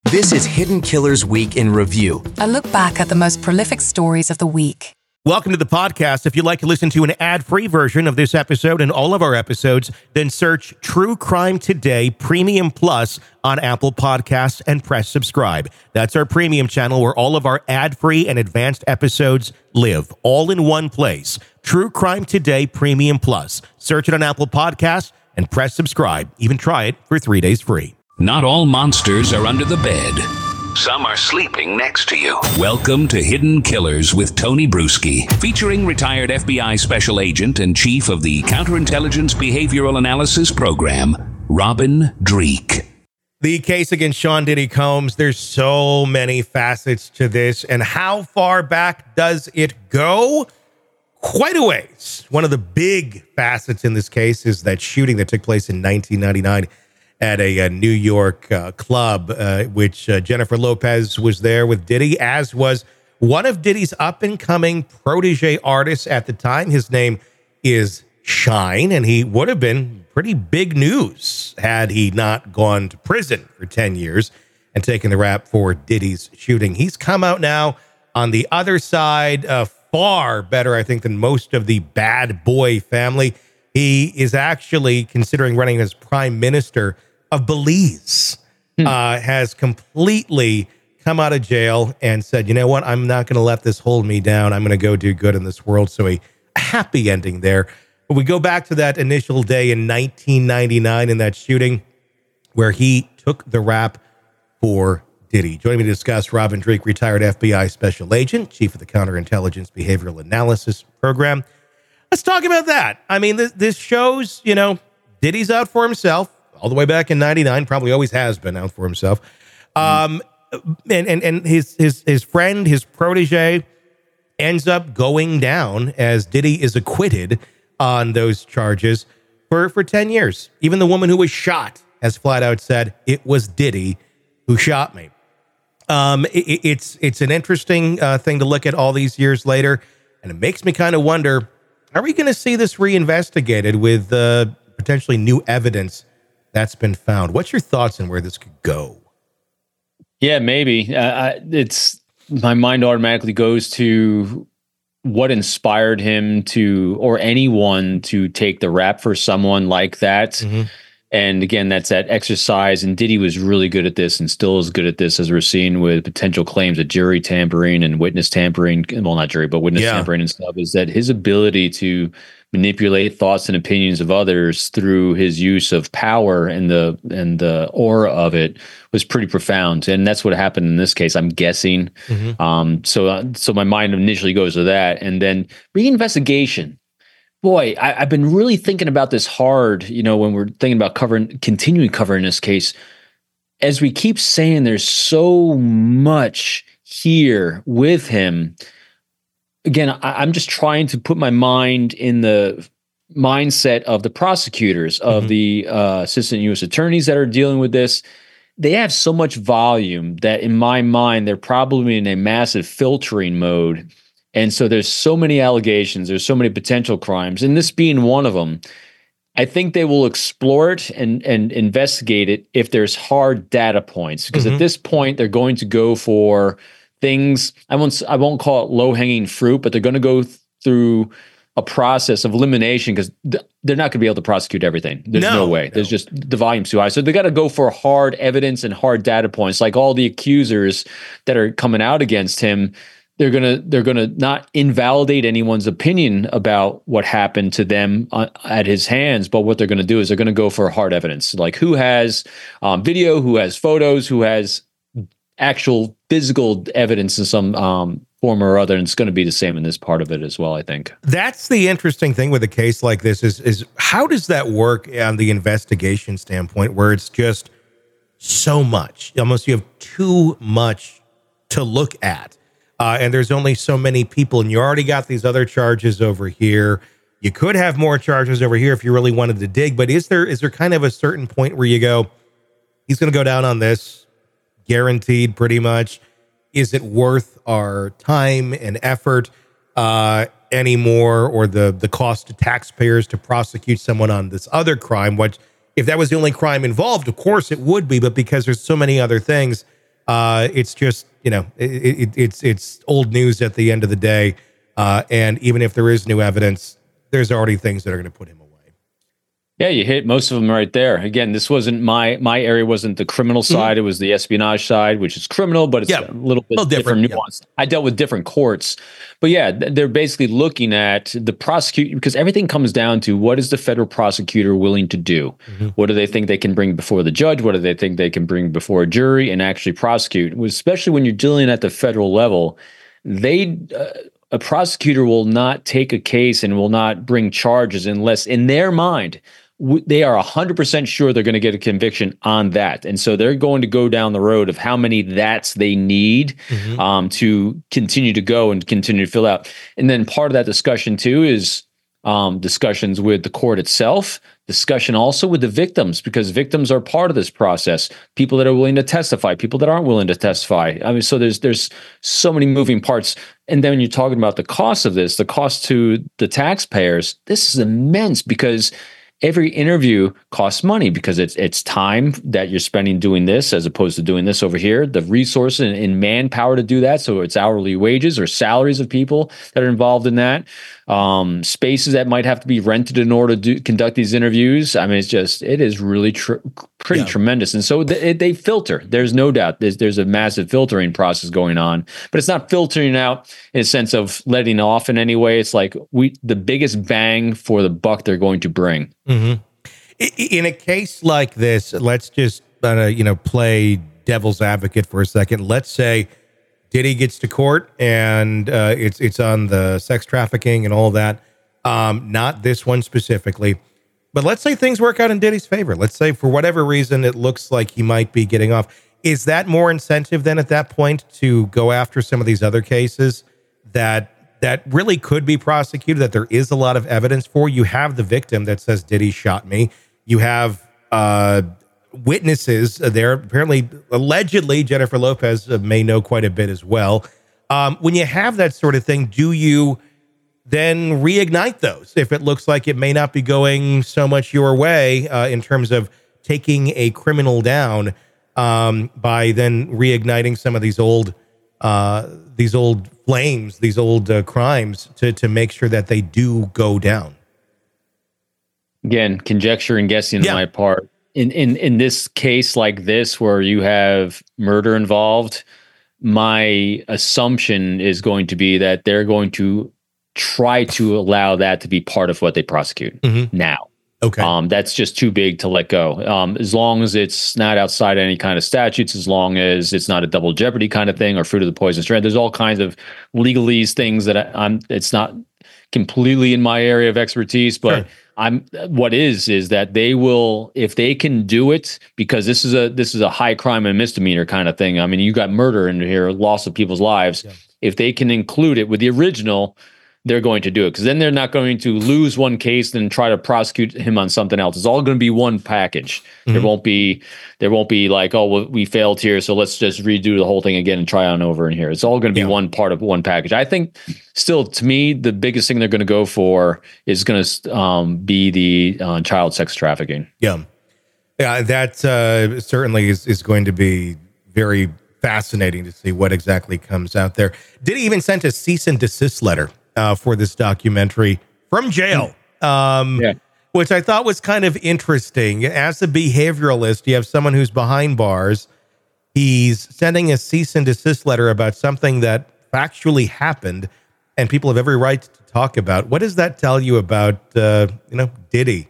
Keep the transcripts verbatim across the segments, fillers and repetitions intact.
This is Hidden Killers Week in Review. A look back at the most prolific stories of the week. Welcome to the podcast. If you'd like to listen to an ad-free version of this episode and all of our episodes, then search True Crime Today Premium Plus on Apple Podcasts and press subscribe. That's our premium channel where all of our ad-free and advanced episodes live, all in one place. True Crime Today Premium Plus. Search it on Apple Podcasts and press subscribe. Even try it for three days free. Not all monsters are under the bed. Some are sleeping next to you. Welcome to Hidden Killers with Tony Bruschi, featuring retired F B I Special Agent and Chief of the Counterintelligence Behavioral Analysis Program, Robin Dreeke. The case against Sean Diddy Combs, there's so many facets to this. And how far back does it go? Quite a ways. One of the big facets in this case is that shooting that took place in nineteen ninety-nine at a, a New York uh, club, uh, which uh, Jennifer Lopez was there with Diddy, as was one of Diddy's up-and-coming protege artists at the time. His name is Shyne, and he would have been pretty big news had he not gone to prison for ten years and taken the rap for Diddy's shooting. He's come out now on the other side, uh, far better, I think, than most of the bad boy family. He is actually considering running as prime minister of Belize, hmm. uh, has completely come out of jail and said, you know what, I'm not going to let this hold me down. I'm going to go do good in this world. So a happy ending there. But we go back to that initial day in nineteen ninety-nine in that shooting where he took the rap for Diddy. Joining me to discuss, Robin Dreeke, retired F B I Special Agent, Chief of the Counterintelligence Behavioral Analysis Program. Let's talk about that. I mean, this, this shows, you know, Diddy's out for himself all the way back in ninety-nine, probably always has been out for himself. Um, and and, and his, his, his friend, his protege, ends up going down as Diddy is acquitted on those charges for, for ten years. Even the woman who was shot has flat out said, it was Diddy who shot me. Um, it, it's, it's an interesting uh, thing to look at all these years later. And it makes me kind of wonder, are we going to see this reinvestigated with uh, potentially new evidence that's been found? What's your thoughts on where this could go? Yeah, maybe. Uh, I, it's my mind automatically goes to what inspired him to, or anyone to take the rap for someone like that. Mm-hmm. And again, that's that exercise. And Diddy was really good at this and still is good at this, as we're seeing with potential claims of jury tampering and witness tampering. Well, not jury, but witness yeah. tampering and stuff, is that his ability to manipulate thoughts and opinions of others through his use of power and the and the aura of it was pretty profound. And that's what happened in this case, I'm guessing. Mm-hmm. Um, so, uh, so my mind initially goes to that. And then reinvestigation. Boy, I, I've been really thinking about this hard, you know, when we're thinking about covering, continuing covering this case. As we keep saying, there's so much here with him. Again, I, I'm just trying to put my mind in the mindset of the prosecutors, of mm-hmm. the uh, assistant U S attorneys that are dealing with this. They have so much volume that in my mind, they're probably in a massive filtering mode. And so there's so many allegations, there's so many potential crimes, and this being one of them. I think they will explore it and, and investigate it if there's hard data points, because mm-hmm. at this point they're going to go for things, I won't I won't call it low-hanging fruit, but they're going to go th- through a process of elimination, because th- they're not going to be able to prosecute everything. There's no, no way. No. There's just the volume's too high. So they got to go for hard evidence and hard data points, like all the accusers that are coming out against him. They're gonna they're gonna not invalidate anyone's opinion about what happened to them uh, at his hands, but what they're gonna do is they're gonna go for hard evidence, like who has um, video, who has photos, who has actual physical evidence in some um, form or other, and it's going to be the same in this part of it as well, I think. That's the interesting thing with a case like this is is how does that work on the investigation standpoint, where it's just so much, almost you have too much to look at. Uh, and there's only so many people, and you already got these other charges over here. You could have more charges over here if you really wanted to dig, but is there is there kind of a certain point where you go, he's going to go down on this, guaranteed pretty much? Is it worth our time and effort uh, anymore, or the, the cost to taxpayers to prosecute someone on this other crime? What if that was the only crime involved? Of course it would be, but because there's so many other things, Uh, it's just, you know, it, it, it's it's old news at the end of the day. Uh, and even if there is new evidence, there's already things that are going to put him away. Yeah, you hit most of them right there. Again, this wasn't my my area wasn't the criminal side. Mm-hmm. It was the espionage side, which is criminal, but it's yeah, a little bit a little different, different nuance. Yeah. I dealt with different courts. But yeah, they're basically looking at the prosecutor, because everything comes down to what is the federal prosecutor willing to do? Mm-hmm. What do they think they can bring before the judge? What do they think they can bring before a jury and actually prosecute? Especially when you're dealing at the federal level, they... Uh, a prosecutor will not take a case and will not bring charges unless, in their mind, w- they are one hundred percent sure they're going to get a conviction on that. And so they're going to go down the road of how many that's they need mm-hmm. um, to continue to go and continue to fill out. And then part of that discussion, too, is um, discussions with the court itself, discussion also with the victims, because victims are part of this process. People that are willing to testify, people that aren't willing to testify. I mean, so there's there's so many moving parts. And then when you're talking about the cost of this, the cost to the taxpayers, this is immense, because every interview costs money, because it's it's time that you're spending doing this as opposed to doing this over here, the resources and, and manpower to do that. So it's hourly wages or salaries of people that are involved in that. Um, spaces that might have to be rented in order to do, conduct these interviews. I mean, it's just, it is really tr- pretty yeah. tremendous. And so th- they filter. There's no doubt there's, there's a massive filtering process going on, but it's not filtering out in a sense of letting off in any way. It's like we the biggest bang for the buck they're going to bring. Mm-hmm. In a case like this, let's just, uh, you know, play devil's advocate for a second. Let's say Diddy gets to court and uh, it's it's on the sex trafficking and all that. Um, not this one specifically, but let's say things work out in Diddy's favor. Let's say for whatever reason it looks like he might be getting off. Is that more incentive then at that point to go after some of these other cases that that really could be prosecuted, that there is a lot of evidence for? You have the victim that says Diddy shot me. You have uh, witnesses there. Apparently, allegedly, Jennifer Lopez may know quite a bit as well. Um, when you have that sort of thing, do you then reignite those if it looks like it may not be going so much your way uh, in terms of taking a criminal down um, by then reigniting some of these old uh, these old flames, these old uh, crimes to to make sure that they do go down? Again, conjecture and guessing yeah. on my part. In, in in this case like this, where you have murder involved, my assumption is going to be that they're going to try to allow that to be part of what they prosecute mm-hmm. now. Okay. Um, that's just too big to let go. Um, as long as it's not outside any kind of statutes, as long as it's not a double jeopardy kind of thing or fruit of the poisonous trend, there's all kinds of legalese things that I, I'm, it's not completely in my area of expertise, but sure. I'm, what is, is that they will, if they can do it, because this is a, this is a high crime and misdemeanor kind of thing. I mean, you got murder in here, loss of people's lives. Yeah. If they can include it with the original, they're going to do it, because then they're not going to lose one case and try to prosecute him on something else. It's all going to be one package. Mm-hmm. There won't be, there won't be like, oh, well, we failed here, so let's just redo the whole thing again and try on over in here. It's all going to be yeah. one part of one package. I think still, to me, the biggest thing they're going to go for is going to um, be the uh, child sex trafficking. Yeah. Yeah, that uh, certainly is, is going to be very fascinating to see what exactly comes out there. Did he even send a cease and desist letter Uh, for this documentary from jail, um, yeah. which I thought was kind of interesting. As a behavioralist, you have someone who's behind bars. He's sending a cease and desist letter about something that factually happened and people have every right to talk about. What does that tell you about, uh, you know, Diddy?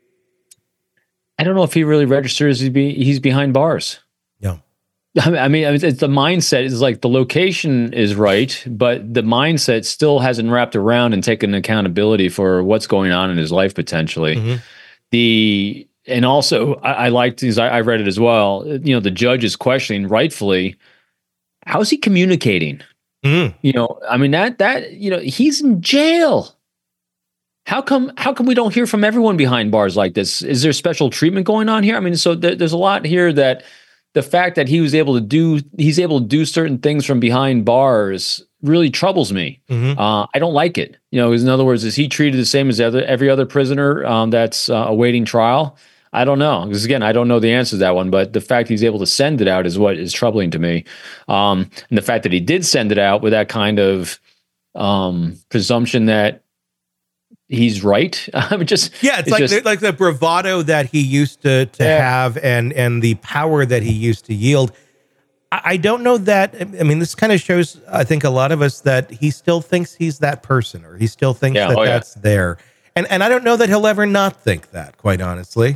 I don't know if he really registers he's, be, he's behind bars. Yeah. I mean, it's the mindset is like the location is right, but the mindset still hasn't wrapped around and taken accountability for what's going on in his life potentially. Mm-hmm. The and also I, I liked these. I, I read it as well. You know, the judge is questioning rightfully, how's he communicating? Mm-hmm. You know, I mean that that you know he's in jail. How come? How come we don't hear from everyone behind bars like this? Is there special treatment going on here? I mean, so there, there's a lot here that. The fact that he was able to do, he's able to do certain things from behind bars really troubles me. Mm-hmm. Uh, I don't like it. You know, in other words, is he treated the same as other, every other prisoner um, that's uh, awaiting trial? I don't know. Because again, I don't know the answer to that one, but the fact he's able to send it out is what is troubling to me. Um, and the fact that he did send it out with that kind of um, presumption that he's right. I mean, just yeah, it's, it's like just, the, like the bravado that he used to to yeah. have, and and the power that he used to yield. I, I don't know that. I mean, this kind of shows, I think, a lot of us that he still thinks he's that person, or he still thinks yeah, that oh, that's yeah. there. And and I don't know that he'll ever not think that, quite honestly.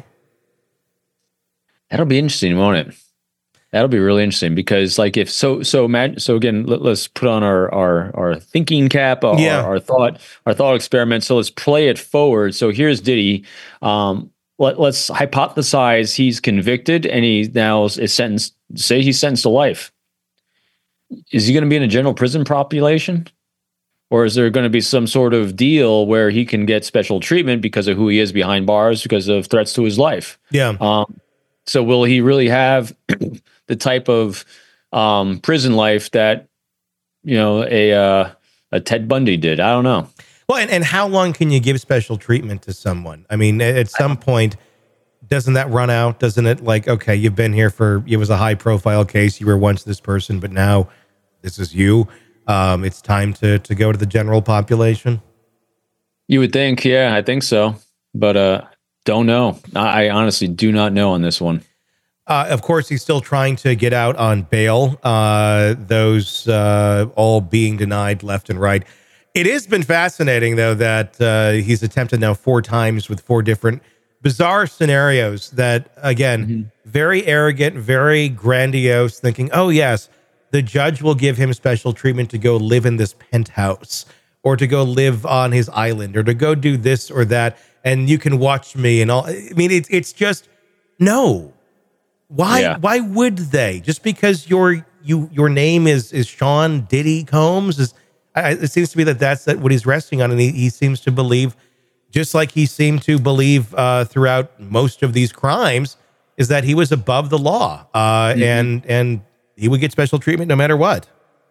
That'll be interesting, won't it? That'll be really interesting because, like, if so, so imagine. So again, let, let's put on our our our thinking cap, our, yeah. our, our thought, our thought experiment. So let's play it forward. So here's Diddy. Um, let, let's hypothesize he's convicted and he now is sentenced. Say he's sentenced to life. Is he going to be in a general prison population, or is there going to be some sort of deal where he can get special treatment because of who he is behind bars, because of threats to his life? Yeah. Um, so will he really have the type of um, prison life that, you know, a uh, a Ted Bundy did? I don't know. Well, and, and how long can you give special treatment to someone? I mean, at some point, doesn't that run out? Doesn't it, like, okay, you've been here for, it was a high profile case. You were once this person, but now this is you. Um, it's time to to go to the general population. You would think, yeah, I think so. But uh, don't know. I, I honestly do not know on this one. Uh, of course, he's still trying to get out on bail. Uh, those uh, all being denied left and right. It has been fascinating, though, that uh, he's attempted now four times with four different bizarre scenarios that, again, mm-hmm. very arrogant, very grandiose, thinking, oh, yes, the judge will give him special treatment to go live in this penthouse or to go live on his island or to go do this or that. And you can watch me and all. I mean, it's it's just, no. Why? Yeah. Why would they? Just because your you your name is is Sean Diddy Combs is. I, it seems to be that that's that what he's resting on, and he, he seems to believe, just like he seemed to believe uh, throughout most of these crimes, is that he was above the law, uh, mm-hmm. and and he would get special treatment no matter what.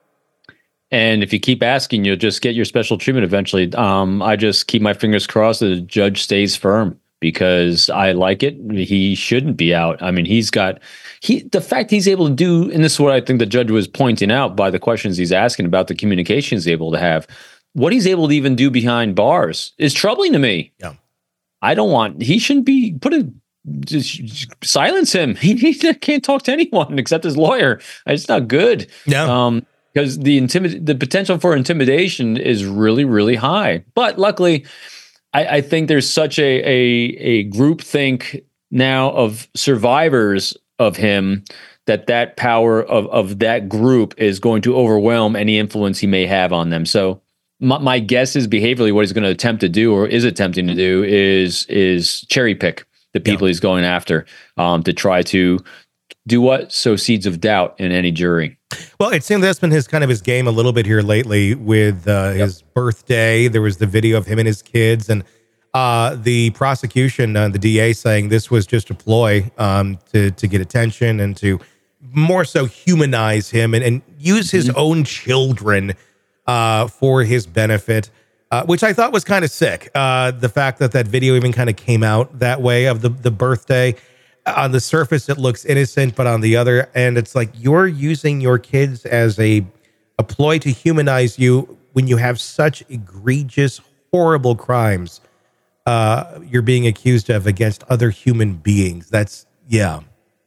And if you keep asking, you'll just get your special treatment eventually. Um, I just keep my fingers crossed that the judge stays firm, because I like it. He shouldn't be out. I mean, he's got he the fact he's able to do, and this is what I think the judge was pointing out by the questions he's asking about the communication he's able to have. What he's able to even do behind bars is troubling to me. Yeah, I don't want. He shouldn't be put a just silence him. He, he can't talk to anyone except his lawyer. It's not good. Yeah. Um, because the intimid- the potential for intimidation is really, really high. But luckily, I, I think there's such a a a group think now of survivors of him that that power of of that group is going to overwhelm any influence he may have on them. So my, my guess is behaviorally what he's going to attempt to do, or is attempting to do, is is cherry pick the people yeah. he's going after um, to try to do what? Sow seeds of doubt in any jury. Well, it seems that's been his kind of his game a little bit here lately with uh, yep. his birthday. There was the video of him and his kids, and uh, the prosecution, uh, the D A, saying this was just a ploy um, to to get attention and to more so humanize him and, and use his mm-hmm. own children uh, for his benefit, uh, which I thought was kind of sick. Uh, the fact that that video even kind of came out that way of the the birthday. On the surface, it looks innocent, but on the other end, it's like you're using your kids as a, a ploy to humanize you when you have such egregious, horrible crimes uh, you're being accused of against other human beings. That's, yeah.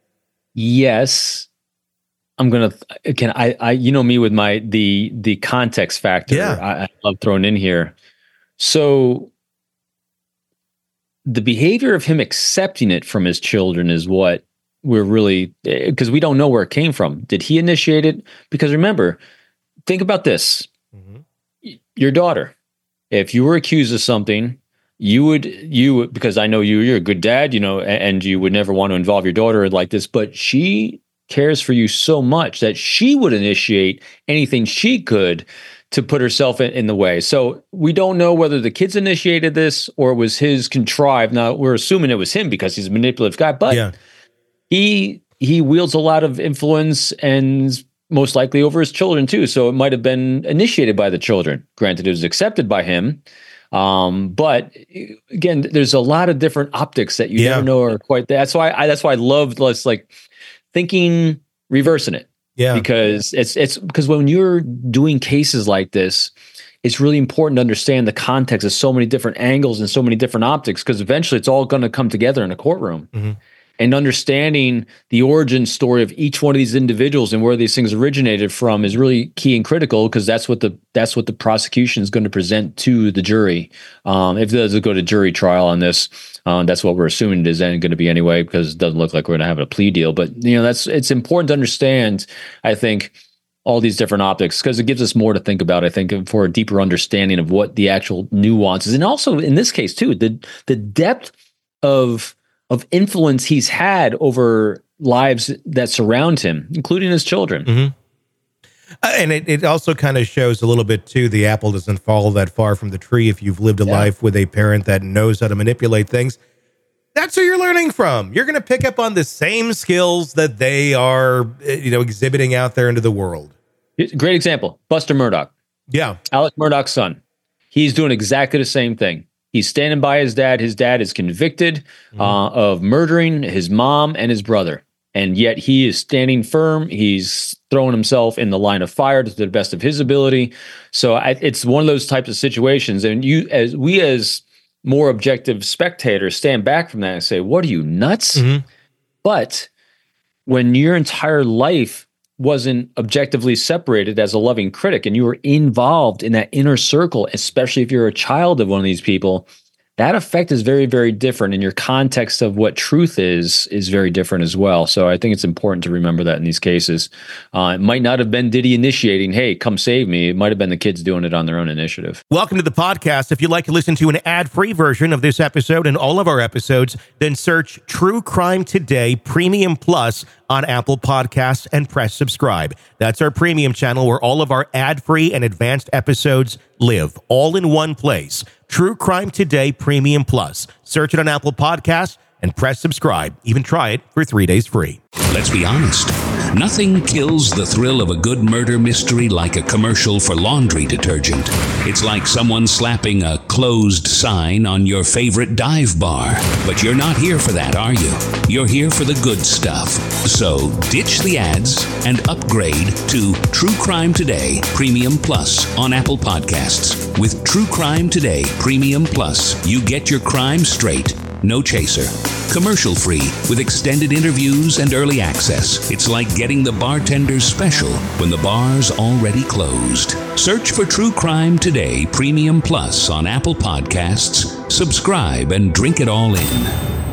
Yes. I'm going to, can I, I, you know me with my, the, the context factor. Yeah. I, I love throwing in here. So the behavior of him accepting it from his children is what we're really, because we don't know where it came from. Did he initiate it? Because remember, think about this. Mm-hmm. Your daughter, if you were accused of something, you would, you would, because I know you, you're a good dad, you know, and you would never want to involve your daughter like this, but she cares for you so much that she would initiate anything she could to put herself in, in the way. So we don't know whether the kids initiated this or it was his contrived. Now we're assuming it was him because he's a manipulative guy, but yeah. he he wields a lot of influence and most likely over his children too. So it might have been initiated by the children. Granted, it was accepted by him. Um, but again, there's a lot of different optics that you Yeah. never know are quite there. That's why I, that's why I love let's like thinking, reversing it. Yeah. Because it's, it's because when you're doing cases like this, it's really important to understand the context of so many different angles and so many different optics, because eventually it's all going to come together in a courtroom. Mhm. And understanding the origin story of each one of these individuals and where these things originated from is really key and critical, because that's what the that's what the prosecution is going to present to the jury. Um, if it does go to jury trial on this, um, that's what we're assuming it is going to be anyway, because it doesn't look like we're going to have a plea deal. But you know, that's it's important to understand, I think, all these different optics, because it gives us more to think about, I think, for a deeper understanding of what the actual nuances, and also in this case too, the the depth of of influence he's had over lives that surround him, including his children. Mm-hmm. Uh, and it, it also kind of shows a little bit too, the apple doesn't fall that far from the tree. If you've lived a Yeah. life with a parent that knows how to manipulate things, that's who you're learning from. You're going to pick up on the same skills that they are, you know, exhibiting out there into the world. Great example, Buster Murdoch, Yeah. Alec Murdoch's son. He's doing exactly the same thing. He's standing by his dad. His dad is convicted mm-hmm. uh, of murdering his mom and his brother. And yet he is standing firm. He's throwing himself in the line of fire to the best of his ability. So I, it's one of those types of situations. And you, as we as more objective spectators, stand back from that and say, what are you, nuts? Mm-hmm. But when your entire life wasn't objectively separated as a loving critic, and you were involved in that inner circle, especially if you're a child of one of these people, that effect is very, very different. And your context of what truth is, is very different as well. So I think it's important to remember that in these cases. Uh, it might not have been Diddy initiating, hey, come save me. It might have been the kids doing it on their own initiative. Welcome to the podcast. If you'd like to listen to an ad-free version of this episode and all of our episodes, then search True Crime Today Premium Plus on Apple Podcasts and press subscribe. That's our premium channel where all of our ad-free and advanced episodes live, all in one place. True Crime Today Premium Plus. Search it on Apple Podcasts and press subscribe. Even try it for three days free. Let's be honest. Nothing kills the thrill of a good murder mystery like a commercial for laundry detergent. It's like someone slapping a closed sign on your favorite dive bar. But you're not here for that, are you? You're here for the good stuff. So ditch the ads and upgrade to True Crime Today Premium Plus on Apple Podcasts. With True Crime Today Premium Plus, you get your crime straight. No chaser. Commercial free with extended interviews and early access. It's like getting the bartender's special when the bar's already closed. Search for True Crime Today Premium Plus on Apple Podcasts. Subscribe and drink it all in.